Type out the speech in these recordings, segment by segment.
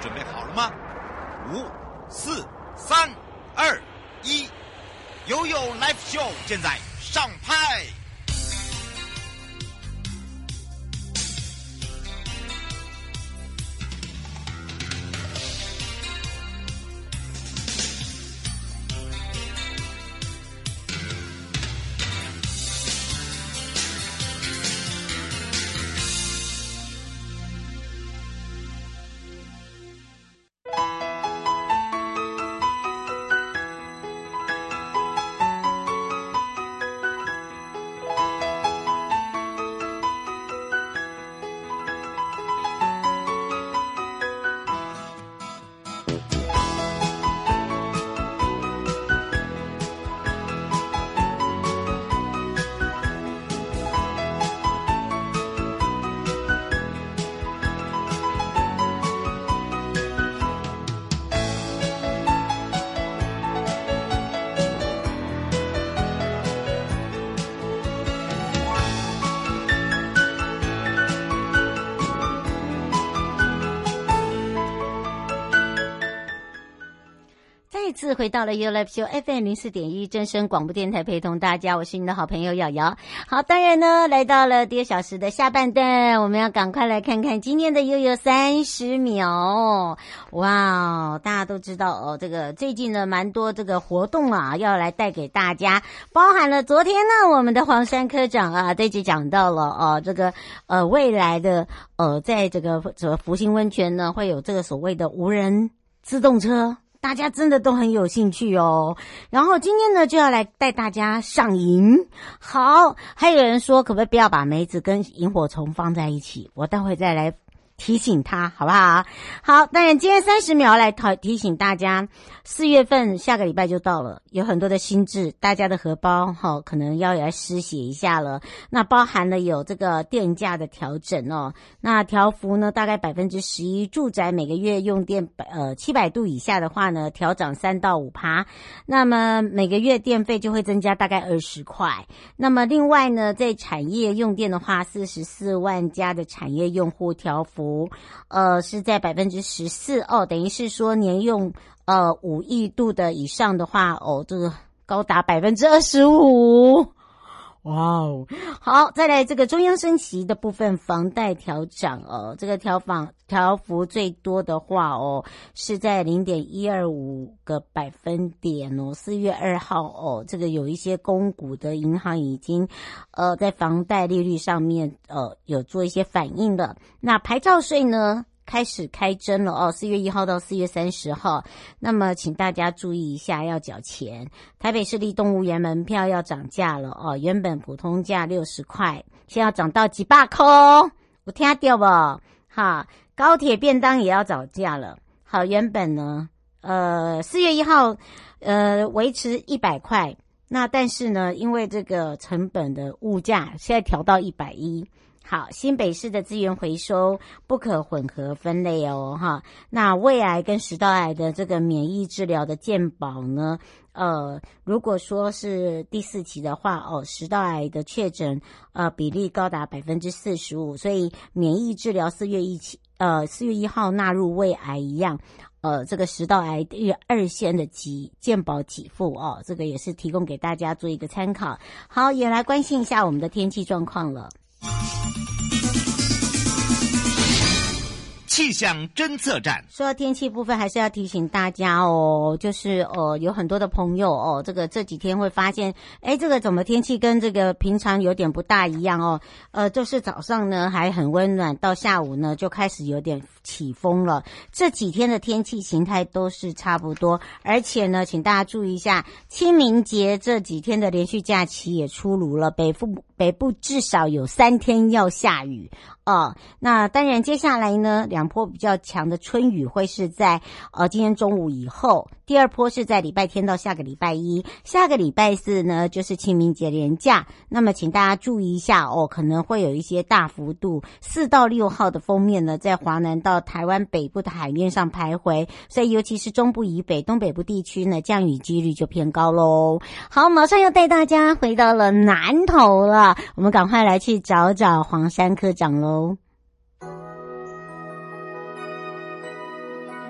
准备好了吗？5、4、3、2、1，悠悠 Live Show 现在上拍。 再次回到了 You Live Show FM 04.1正声广播电台，陪同大家，我是你的好朋友瑶瑶。好，当然呢，来到了第2小时的下半段，我们要赶快来看看今天的悠悠30秒。哇，大家都知道哦，这个最近呢蛮多这个活动啊，要来带给大家，包含了昨天呢，我们的黄山科长啊，这集讲到了这个未来的在这个福兴温泉呢，会有这个所谓的无人自动车。大家真的都很有兴趣哦，然后今天呢就要来带大家上萤。好，还有人说可不可以不要把梅子跟萤火虫放在一起，我待会再来提醒他好不好？好，当然今天30秒来提醒大家，4月份下个礼拜就到了，有很多的新制，大家的荷包可能要来失血一下了。那包含了有这个电价的调整哦，那调幅呢大概 11%， 住宅每个月用电700度以下的话呢，调涨3到5%，那么每个月电费就会增加大概20块。那么另外呢，在产业用电的话，44万家的产业用户调幅是在 14% 哦，等于是说年用5亿度的以上的话这个高达 25%。哇哦，好，再来这个中央升息的部分，房贷调涨这个调幅最多的话是在 0.125 个百分点4月2号这个有一些公股的银行已经在房贷利率上面有做一些反应的。那牌照税呢开始开征了4月1号到4月30号，那么请大家注意一下要缴钱。台北市立动物园门票要涨价了原本普通价60块，现在要涨到几百块，有听到不？好，高铁便当也要涨价了。好，原本呢4月1号维持100块，那但是呢因为这个成本的物价现在调到110。好，新北市的资源回收不可混合分类那胃癌跟食道癌的这个免疫治疗的健保呢如果说是第4期的话食道癌的确诊比例高达 45%， 所以免疫治疗4月1号纳入胃癌一样这个食道癌2线的健保给付这个也是提供给大家做一个参考。好，也来关心一下我们的天气状况了。 气象侦测站， 说到天气部分，还是要提醒大家就是有很多的朋友这几天会发现，这个怎么天气跟这个平常有点不大一样就是早上呢还很温暖，到下午呢就开始有点起风了。这几天的天气形态都是差不多，而且呢，请大家注意一下，清明节这几天的连续假期也出炉了，北部至少有3天要下雨那当然接下来呢2波比较强的春雨会是在今天中午以后，第2波是在礼拜天到下个礼拜一，下个礼拜4呢就是清明节连假。那么请大家注意一下可能会有一些大幅度4到6号的锋面呢在华南到台湾北部的海面上徘徊，所以尤其是中部以北东北部地区呢降雨几率就偏高咯。好，马上要带大家回到了南投了，我们赶快来去找找黄山科长咯。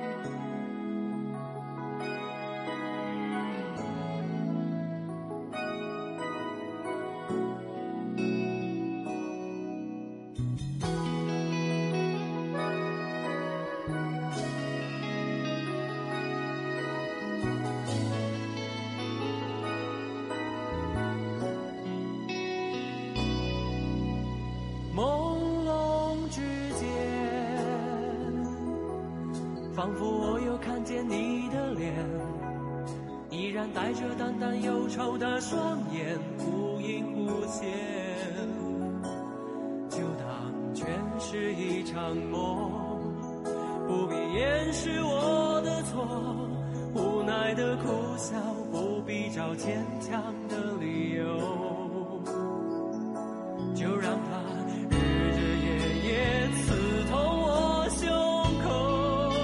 仿佛我又看见你的脸，依然带着淡淡忧愁的双眼，忽隐忽现，就当全是一场梦，不必掩饰我的错，无奈的苦笑，不必找坚强的理由，就让它日日夜夜刺痛我胸口，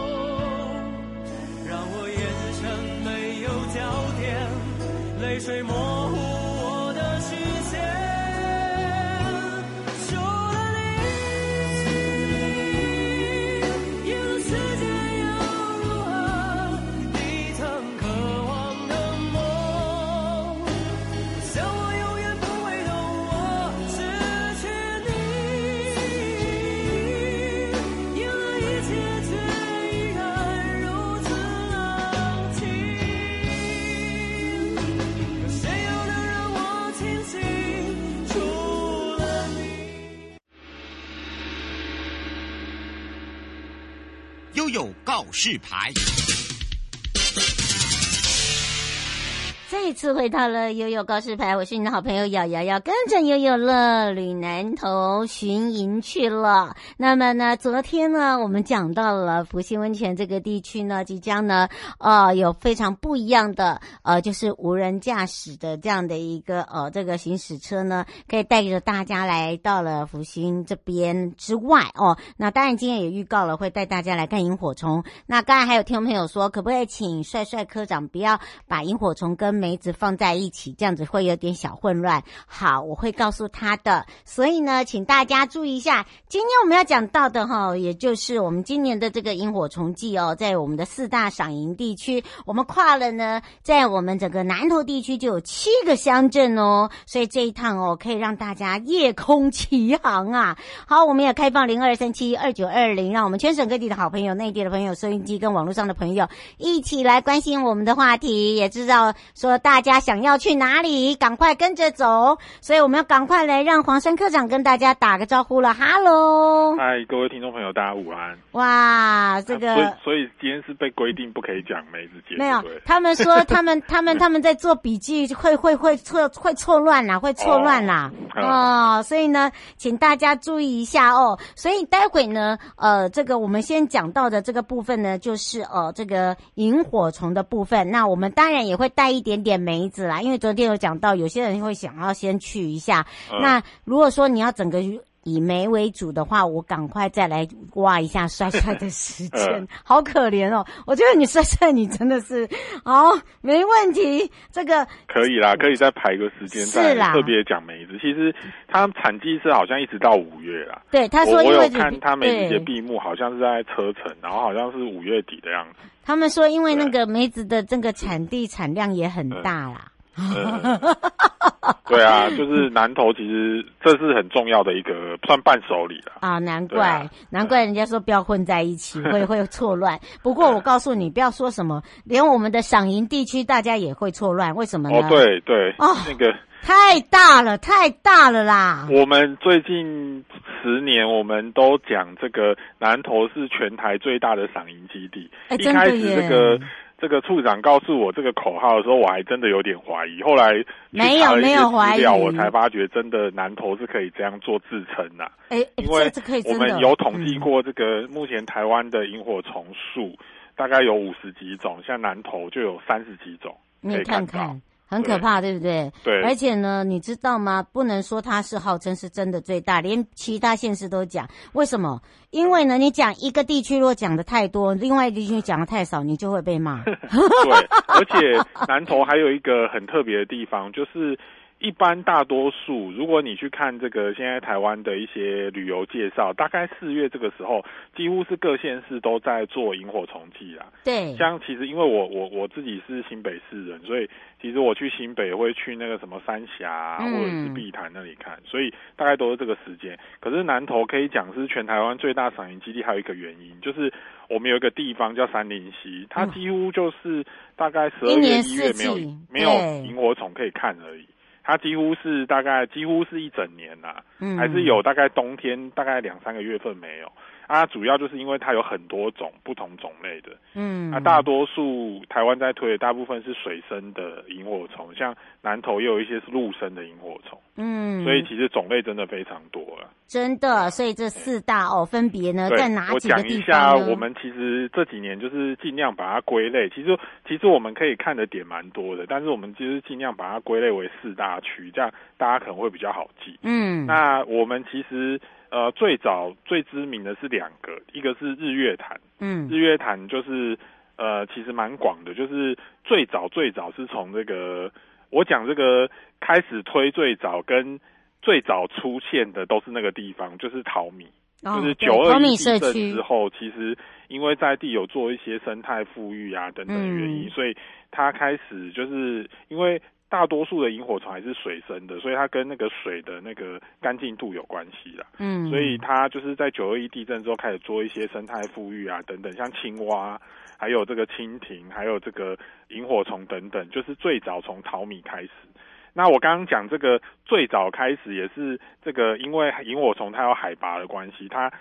让我眼神没有焦点，泪水模糊我的视线。 悠悠告示牌。 再一次回到了悠悠告示牌，我是你的好朋友瑶瑶，要跟着悠悠乐旅南投巡营去了。那么呢，昨天呢，我们讲到了福兴温泉这个地区呢，即将呢，有非常不一样的就是无人驾驶的这样的一个这个行驶车呢，可以带着大家来到了福兴这边之外哦。那当然今天也预告了，会带大家来看萤火虫。那刚才还有听众朋友说，可不可以请帅帅科长不要把萤火虫跟梅子放在一起，这样子会有点小混乱。好，我会告诉他的。所以呢，请大家注意一下，今天我们要讲到的也就是我们今年的这个萤火虫季在我们的4大赏萤地区，我们跨了呢，在我们整个南投地区就有7个乡镇所以这一趟可以让大家夜空齐航啊。好，我们也开放02372920，让我们全省各地的好朋友、内地的朋友、收音机跟网络上的朋友一起来关心我们的话题，也知道说大家想要去哪里，赶快跟着走。所以我们要赶快来让黄山科长跟大家打个招呼了。哈喽， 嗨，各位听众朋友，大家午安。 哇，这个所以今天是被规定不可以讲梅子节， 没有，他们说他们在做笔记会错乱啦，会错乱啦。所以呢，请大家注意一下哦。所以待会呢，这个我们先讲到的这个部分呢，就是这个萤火虫的部分。那我们当然也会带一点点梅子啦，因为昨天有讲到，有些人会想要先去一下。那如果说你要整个以梅为主的话，我赶快再来挖一下帅帅的时间。好可怜哦，我觉得你帅帅你真的是没问题，这个可以啦，可以再排个时间再特别讲梅子。其实它产季是好像一直到5月啦。 对，他说因为我有看他梅子节闭幕好像是在车城，然后好像是5月底的样子。 他们说因为那个梅子的这个产量也很大啦。 对啊，就是南投其实这是很重要的一个算伴手礼了啊， 难怪人家说不要混在一起，会错乱。不过我告诉你，不要说什么，连我们的赏萤地区大家也会错乱，为什么呢？ 对，那个太大了啦！ 我们最近10年我们都讲这个南投是全台最大的赏萤基地，一开始这个处长告诉我这个口号的时候，我还真的有点怀疑。后来没有怀疑， 我才发觉真的南投是可以这样做自称呐。因为我们有统计过这个目前台湾的萤火虫数大概有50几种，像南投就有30几种， 你看看。很可怕，对不对？ 对。 而且呢，你知道吗？不能说它是号称是真的最大，连其他县市都讲。为什么？因为呢，你讲一个地区如果讲的太多，另外一个地区讲的太少，你就会被骂。 对，而且南投还有一个很特别的地方，就是一般大多数，如果你去看这个现在台湾的一些旅游介绍，大概4月这个时候，几乎是各县市都在做萤火虫季啦。 对， 像其实因为我自己是新北市人，所以其实我去新北会去那个什么三峡或者是碧潭那里看，所以大概都是这个时间。可是南投可以讲是全台湾最大赏萤基地，还有一个原因就是我们有一个地方叫杉林溪，它几乎就是大概12月1月没有萤火虫可以看而已。它几乎是一整年啦，还是有大概冬天大概2-3个月份没有主要就是因为它有很多种不同种类的，大多数台湾在推的大部分是水生的萤火虫，像南投也有一些是陆生的萤火虫，所以其实种类真的非常多了。 真的，所以这4大分别呢在哪几个地方呢？ 我讲一下，我们其实这几年就是尽量把它归类，其实我们可以看的点蛮多的，但是我们就是尽量把它归类为4大区，这样大家可能会比较好记。那我们其实最早最知名的是2个，一个是日月潭，日月潭就是其实蛮广的，就是最早是从这个我讲这个开始推最早跟最早出现的都是那个地方，就是桃米，就是921地震之后，其实因为在地有做一些生态富裕啊等等原因，所以它开始就是因为大多数的萤火虫还是水生的，所以它跟那个水的那个干净度有关系啦。所以它就是在921地震之后开始做一些生态富裕啊等等，像青蛙，还有这个蜻蜓，还有这个萤火虫等等，就是最早从桃米开始。那我刚刚讲这个最早开始也是这个，因为萤火虫它有海拔的关系，它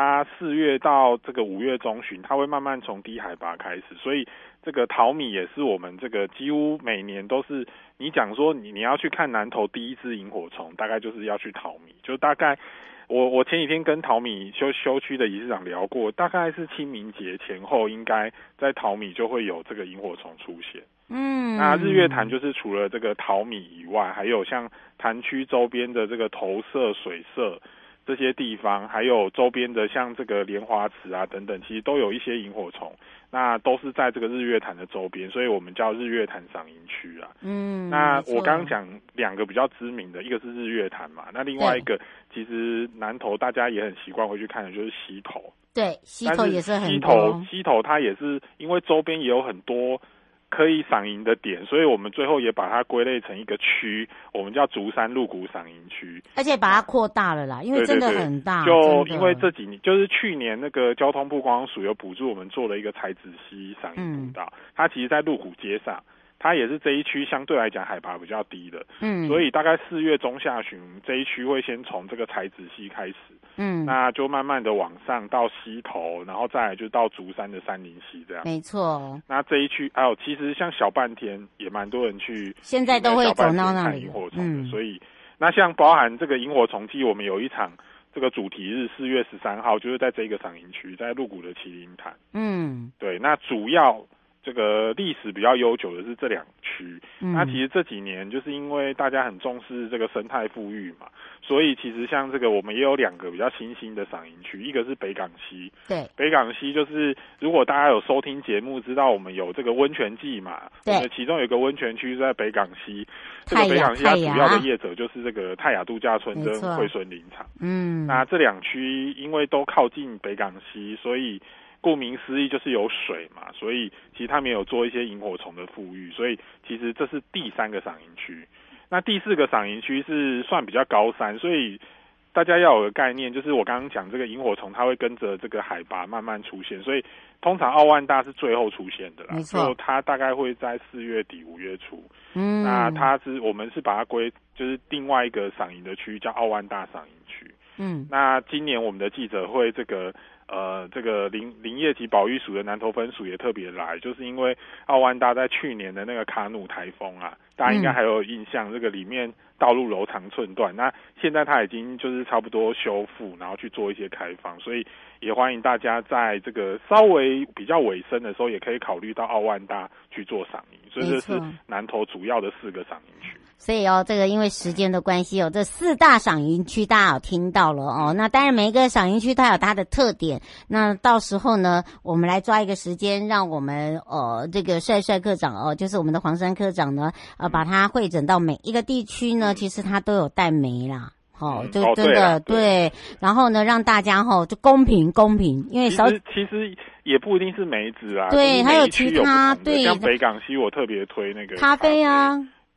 4月到这个5月中旬，它会慢慢从低海拔开始，所以这个桃米也是我们这个几乎每年都是，你讲说你要去看南投第一只萤火虫，大概就是要去桃米，就大概我前几天跟桃米休区的理事长聊过，大概是清明节前后，应该在桃米就会有这个萤火虫出现。那日月潭就是除了这个桃米以外，还有像潭区周边的这个投射、水社这些地方，还有周边的像这个莲花池啊等等，其实都有一些萤火虫，那都是在这个日月潭的周边，所以我们叫日月潭赏萤区啊。那我刚刚讲2个比较知名的，一个是日月潭嘛，那另外一个其实南投大家也很习惯会去看的就是溪头。 对，溪头也是很多。 溪头它也是因为周边也有很多可以赏萤的点，所以我们最后也把它归类成一个区，我们叫竹山鹿谷赏萤区， 而且把它扩大了啦，因为真的很大。 就因为这几年，就是去年那个交通部观光署有补助我们做了一个柴子溪赏萤步道，它其实在鹿谷街上，它也是这一区相对来讲海拔比较低的，所以大概4月中下旬这一区会先从这个柴子溪开始，那就慢慢的往上到溪头，然后再来就到竹山的山林溪这样。 没错。 那这一区还有其实像小半天也蛮多人去， 现在都会走到那里萤火虫的，所以那像包含这个萤火虫季，我们有一场这个主题日4月13号，就是在这个赏萤区，在鹿谷的麒麟潭。对，那主要这个历史比较悠久的是这2区，那其实这几年就是因为大家很重视这个生态富裕嘛，所以其实像这个我们也有2个比较新兴的赏萤区，一个是北港溪。对，北港溪就是如果大家有收听节目知道我们有这个温泉季嘛，对，其中有一个温泉区是在北港溪，这个北港溪它主要的业者就是这个泰雅度假村跟惠顺林场。那这2区因为都靠近北港溪，所以顾名思义就是有水嘛，所以其实他们有做一些萤火虫的富裕，所以其实这是第3个赏萤区。那第4个赏萤区是算比较高山，所以大家要有个概念，就是我刚刚讲这个萤火虫它会跟着这个海拔慢慢出现，所以通常奥万大是最后出现的啦，没错，它大概会在4月底5月初。那我们是把它就是另外一个赏萤的区叫奥万大赏萤区。那今年我们的记者会这个林业及保育署的南投分署也特别来，就是因为奥万大在去年的那个卡努台风啊，大家应该还有印象，这个里面道路柔肠寸断，那现在它已经就是差不多修复，然后去做一些开放，所以也欢迎大家在这个稍微比较尾声的时候，也可以考虑到奥万大去做赏萤，所以这是南投主要的4个赏萤区。 所以这个因为时间的关系这4大赏萤区大家有听到了那当然每一个赏萤区它有它的特点，那到时候呢我们来抓一个时间，让我们这个帅科长就是我们的黄山科长呢把它汇整到每一个地区呢，其实它都有带煤啦。就真的对，然后呢，让大家就公平，因为其实也不一定是梅子啊， 对，还有其他，对， 像北港溪我特别推那个咖啡啊。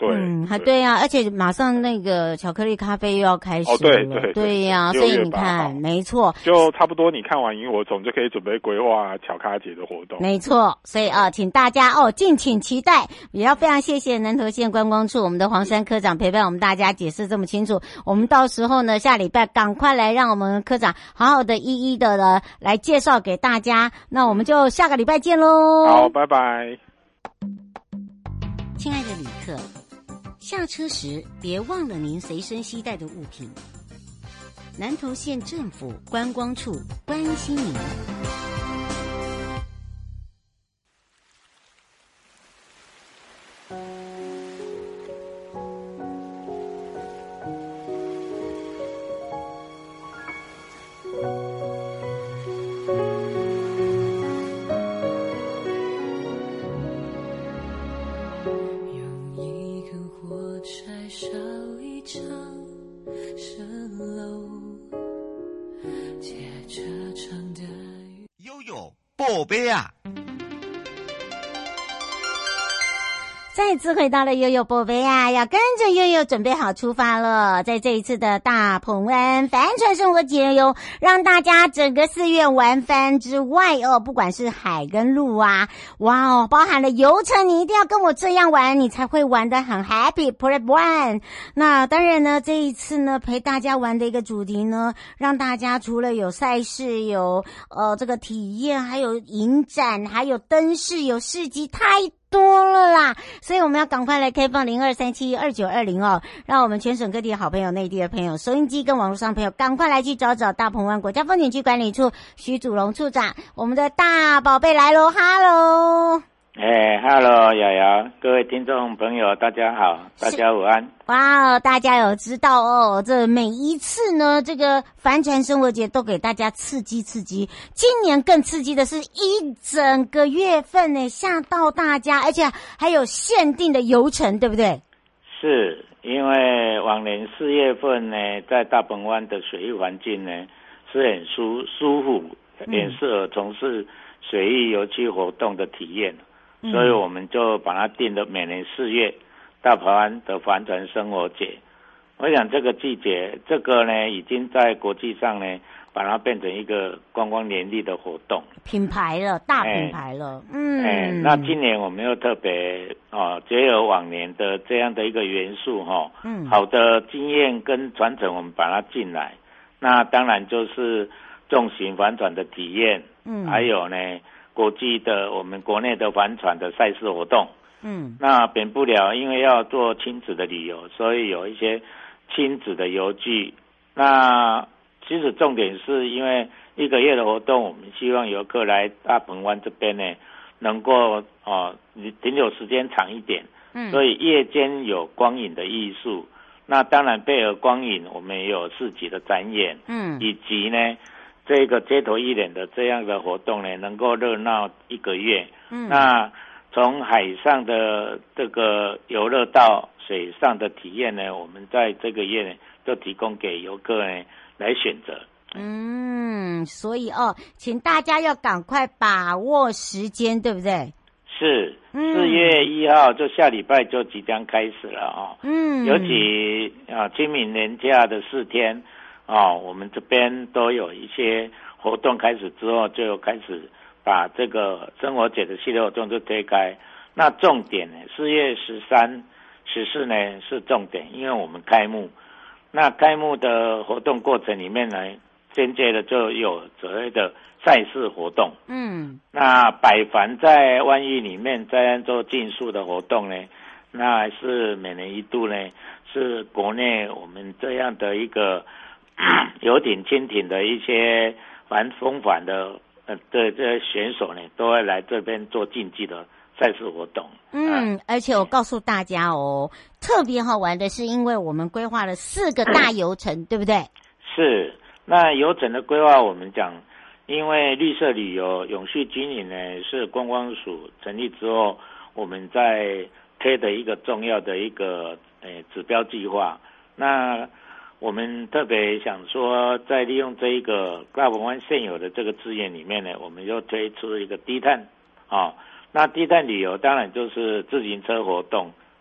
对啊，而且马上那个巧克力咖啡又要开始了，对呀，所以你看，没错， 就差不多你看完萤火虫就可以准备规划巧咖节的活动， 没错，所以请大家敬请期待，也要非常谢谢南投县观光处我们的黄山科长陪伴我们大家解释这么清楚，我们到时候呢下礼拜赶快来让我们科长好好的一一的来介绍给大家，那我们就下个礼拜见咯。 好，拜拜。 亲爱的旅客，下车时别忘了您随身携带的物品。南投县政府观光处关心您。 宝贝啊！ 再次回到了悠悠宝贝啊，要跟着悠悠准备好出发了。在这一次的大鹏湾帆船生活节让大家整个4月玩翻之外不管是海跟陆啊，哇包含了游程，你一定要跟我这样玩，你才会玩得很 happy Prep One。那当然呢，这一次呢陪大家玩的一个主题呢，让大家除了有赛事，有这个体验，还有影展，还有灯饰，有市集，太多了啦，所以我们要赶快来开放02372920让我们全省各地的好朋友、内地的朋友、收音机跟网络上的朋友赶快来去找大鹏湾国家风景区管理处徐祖龙处长，我们的大宝贝来咯，哈喽。 Hello 瑶瑶，各位听众朋友大家好，大家午安。 哇，大家有知道这每一次呢这个帆船生活节都给大家刺激，今年更刺激的是一整个月份呢，吓到大家，而且还有限定的游程，对不对？ 是，因为往年4月份呢，在大鹏湾的水域环境呢是很舒服，很适合从事水域游憩活动的体验，所以我们就把它定了每年4月大鹏湾的帆船生活节。我想这个季节，这个呢已经在国际上呢把它变成一个观光联力的活动， 品牌了，大品牌了。 那今年我们又特别结合往年的这样的一个元素好的经验跟传承我们把它进来。那当然就是重型帆船的体验，还有呢国际的我们国内的帆船的赛事活动。那免不了因为要做亲子的旅游，所以有一些亲子的游具。那其实重点是因为1个月的活动，我们希望游客来大鹏湾这边呢能够停留时间长一点，所以夜间有光影的艺术。那当然配合光影，我们也有市集的展演，以及呢这个街头艺人的这样的活动呢，能够热闹1个月。那从海上的这个游乐到水上的体验呢，我们在这个月呢就提供给游客呢来选择。 所以请大家要赶快把握时间，对不对？ 是，4月1号就下礼拜就即将开始了尤其清明连假的4天我们这边都有一些活动开始之后，就开始把这个生活节的系列活动就推开。那重点呢，4月13、14呢是重点，因为我们开幕。那开幕的活动过程里面呢，间接的就有所谓的赛事活动。那摆帆在湾域里面在做竞速的活动呢，那是每年1度呢，是国内我们这样的一个游艇、轻艇的一些风帆的这些选手呢，都会来这边做竞技的赛事活动。 而且我告诉大家特别好玩的是，因为我们规划了4个大游程，对不对？ 是，那游程的规划我们讲，因为绿色旅游永续经营呢是观光署成立之后，我们在推的一个重要的一个指标计划。那我们特别想说，在利用这一个大鹏湾现有的这个资源里面呢，我们又推出一个低碳那低碳旅游当然就是自行车活动，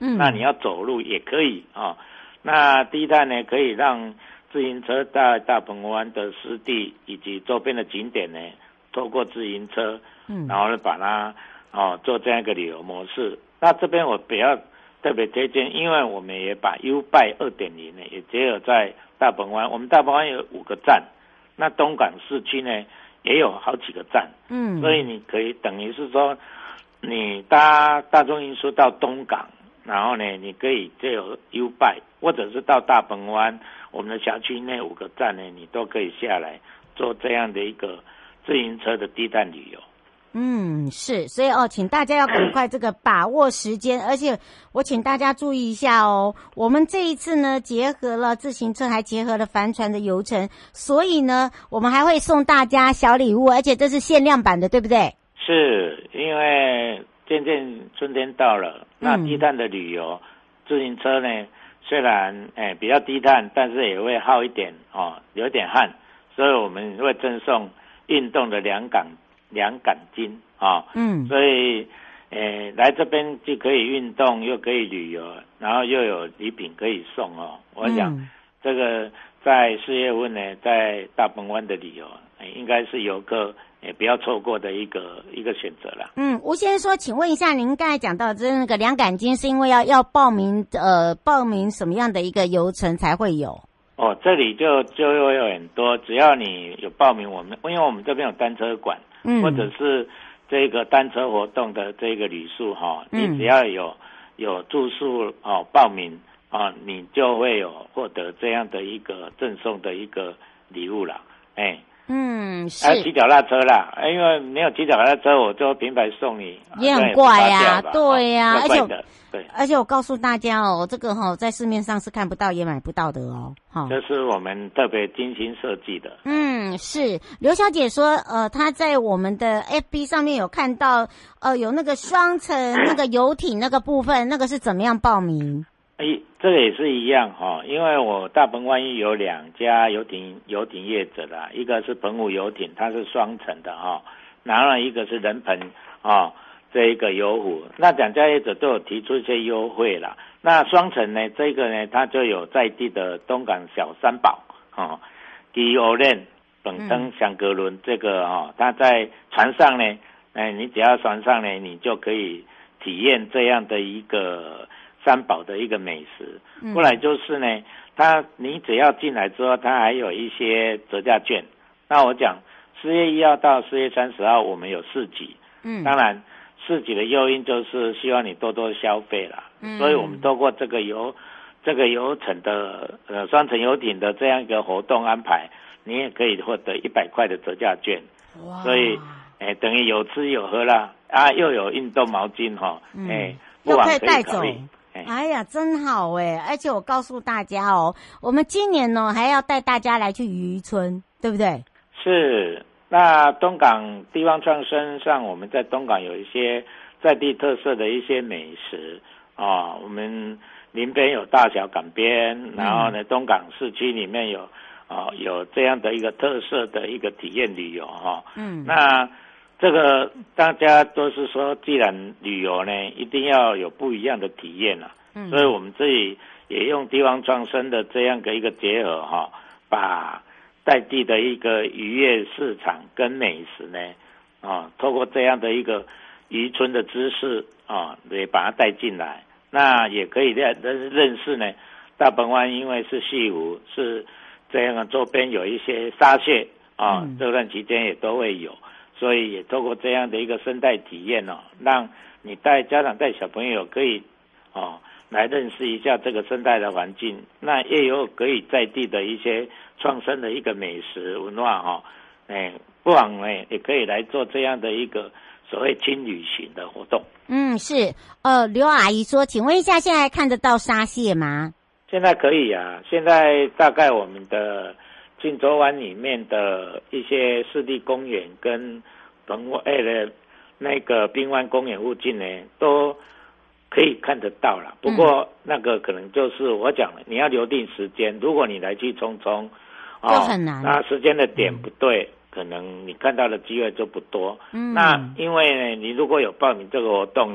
那你要走路也可以啊。那低碳呢，可以让自行车在大鹏湾的湿地以及周边的景点呢，透过自行车，然后呢把它做这样一个旅游模式。那这边我比较特别推荐，因为我们也把 U-Bike 2.0 呢也结合在大鹏湾，我们大鹏湾有5个站，那东港市区呢也有好几个站，所以你可以等于是说，你搭大众运输到东港，然后呢你可以就有 U-Bike， 或者是到大鹏湾，我们的辖区内5个站呢，你都可以下来做这样的一个自行车的低碳旅游。 是，所以请大家要赶快这个把握时间，而且我请大家注意一下我们这一次呢结合了自行车，还结合了帆船的游程，所以呢我们还会送大家小礼物，而且这是限量版的，对不对？ 是，因为渐渐春天到了，那低碳的旅游，自行车呢虽然比较低碳，但是也会耗一点流点汗，所以我们会赠送运动的两杆巾所以来这边既可以运动又可以旅游，然后又有礼品可以送我想这个在4月份呢，在大鹏湾的旅游应该是游客不要错过的一个选择啦。 吴先生说，请问一下，您刚才讲到这那个两杆巾是因为要报名什么样的一个游程才会有？ 这里就会有很多，只要你有报名我们，因为我们这边有单车馆，或者是这个单车活动的这个旅宿你只要有住宿报名你就会有获得这样的一个赠送的一个礼物啦。 是骑脚踏车啦，因为没有骑脚踏车，我就平白送你， 也很怪呀，对呀， 而且我告诉大家这个在市面上是看不到也买不到的这是我们特别精心设计的。 是刘小姐说她在我们的 FB 上面有看到有那个双层那个游艇那个部分，那个是怎么样报名？ 这个也是一样因为我大鹏湾有2家游艇业者啦，一个是澎湖游艇，它是双层的然后一个是人鹏这一个游湖，那2家业者都有提出一些优惠啦。那双层呢，这个呢它就有在地的东港小三宝基欧链、本登、香格伦，这个它在船上呢你只要船上呢，你就可以体验这样的一个三宝的一个美食。过来就是呢，你只要进来之后，它还有一些折价券。那我讲4月1号到4月30号我们有市集，当然市集的诱因就是希望你多多消费啦。所以我们透过这个游程的双层游艇的这样一个活动安排，你也可以获得100块的折价券。所以等于有吃有喝啦又有运动毛巾又可以带走。哎呀，真好而且我告诉大家我们今年还要带大家来去渔村，对不对？ 是。那东港地方创生上，我们在东港有一些在地特色的一些美食我们临边有大小港边，然后呢东港市区里面有这样的一个特色的一个体验旅游那这个大家都是说，既然旅游呢，一定要有不一样的体验所以我们这里也用地方创生的这样的一个结合把在地的一个渔业市场跟美食呢透过这样的一个渔村的知识也把它带进来。那也可以认识呢大鹏湾，因为是西湖，是这样的周边有一些沙蟹这段期间也都会有，所以也透过这样的一个生态体验让你带家长带小朋友可以来认识一下这个生态的环境，那也有可以在地的一些创生的一个美食文化不妨呢也可以来做这样的一个所谓轻旅行的活动。 是刘阿姨说，请问一下，现在看得到沙蟹吗？ 现在可以现在大概我们的锦州湾里面的一些湿地公园跟澎湖的那个滨湾公园附近呢，都可以看得到了。不过那个可能就是我讲了，你要留定时间，如果你来去匆匆就很难， 那时间的点不对可能你看到的机会就不多。那因为呢，你如果有报名这个活动呢，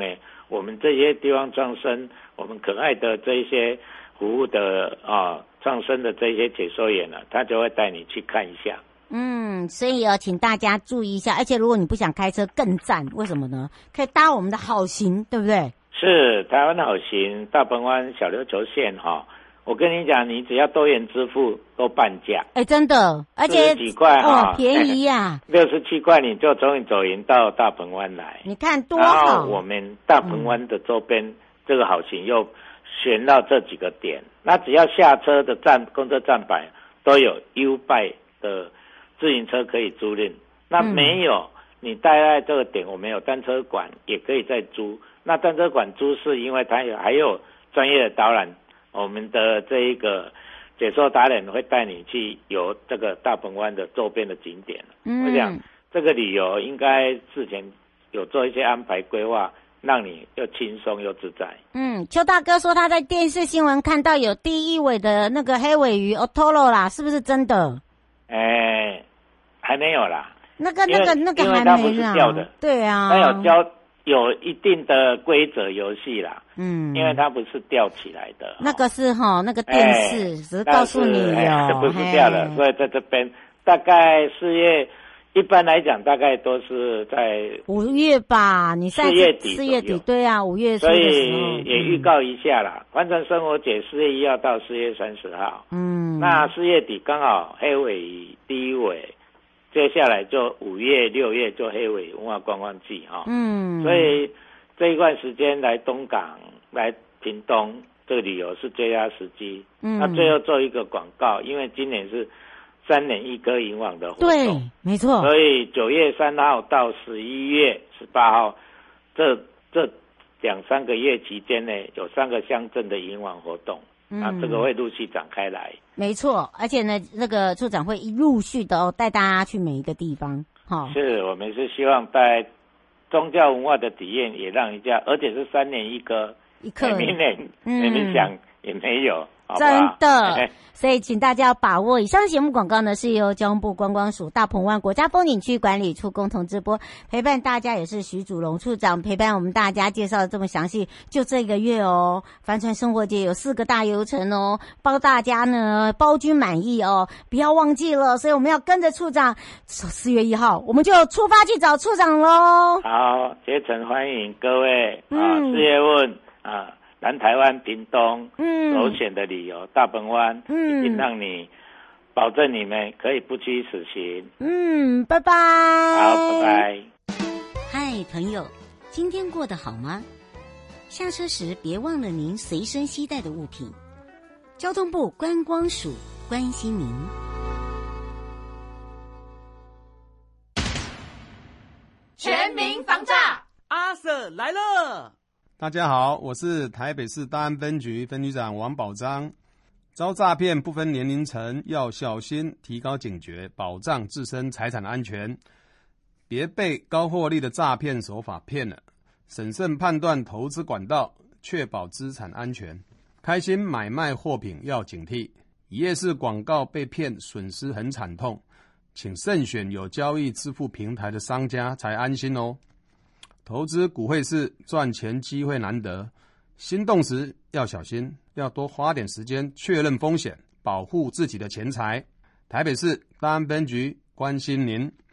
我们这些地方创生，我们可爱的这些服务的创生的这些解说员呢，他就会带你去看一下。 所以请大家注意一下，而且如果你不想开车更赞，为什么呢？可以搭我们的好行，对不对？ 是台湾好行大鹏湾小琉球线我跟你讲，你只要多元支付都半价。 真的，而且 40几块便宜啊 ，67块你就从走营到大鹏湾来， 你看多好。 然后我们大鹏湾的周边这个好行又选到这几个点，那只要下车的公车站牌都有 U-Bike 的自行车可以租赁，那没有你待在这个点，我们有单车馆也可以再租。那单车馆租是因为它还有专业的导览，我们的这一个解说达人会带你去游这个大鹏湾的周边的景点。我想这个旅游应该之前有做一些安排规划，让你又轻松又自在。 邱大哥说他在电视新闻看到有第一尾的那个黑尾鱼 Otoro 啦，是不是真的？ 还没有啦。 那个还没啦。对啊， 它有一定的规则游戏啦。因为它不是吊起来的。 那个是那个电视只是告诉你不是吊的，所以在这边大概4月，一般来讲大概都是在 5月吧。你4月底对啊，5月初的时候。所以也预告一下啦，环城生活节4月1号到4月30号。那4月底刚好黑尾鱼第一尾。接下来就5月、6月就黑尾文化观光季所以这一段时间来东港、来屏东这个旅游是最佳时机。那最后做一个广告，因为今年是3年1歌迎网的活动， 对，没错。 所以9月3号到11月18号这2-3个月期间呢，有3个乡镇的迎网活动。那这个会陆续展开来， 没错，而且呢，那个处长会陆续的带大家去每一个地方。 是我们是希望带宗教文化的体验，也让人家，而且是3年1歌，明年你们想也没有。 真的，所以请大家要把握。以上节目广告呢，是由交通部观光署大鹏湾国家风景区管理处共同直播，陪伴大家也是徐祖龙处长陪伴我们大家介绍的这么详细。就这个月帆船生活节有4个大游程包大家呢包君满意不要忘记了。所以我们要跟着处长，4月1号我们就出发去找处长咯。 好，竭诚欢迎各位4月问南台湾、屏东首选的旅游大鹏湾，一定让你保证你们可以不虚此行。 拜拜。 好，拜拜。 嗨，朋友，今天过得好吗？下车时别忘了您随身携带的物品。交通部观光署关心您。 全民防诈，阿 Sir 来了。 大家好，我是台北市大安分局分局长王宝章。遭诈骗不分年龄层，要小心，提高警觉，保障自身财产安全，别被高获利的诈骗手法骗了。审慎判断投资管道，确保资产安全。开心买卖货品要警惕，一页式广告被骗，损失很惨痛，请慎选有交易支付平台的商家才安心哦。投资股汇市赚钱机会难得，心动时要小心，要多花点时间确认风险，保护自己的钱财。台北市大安分局关心您。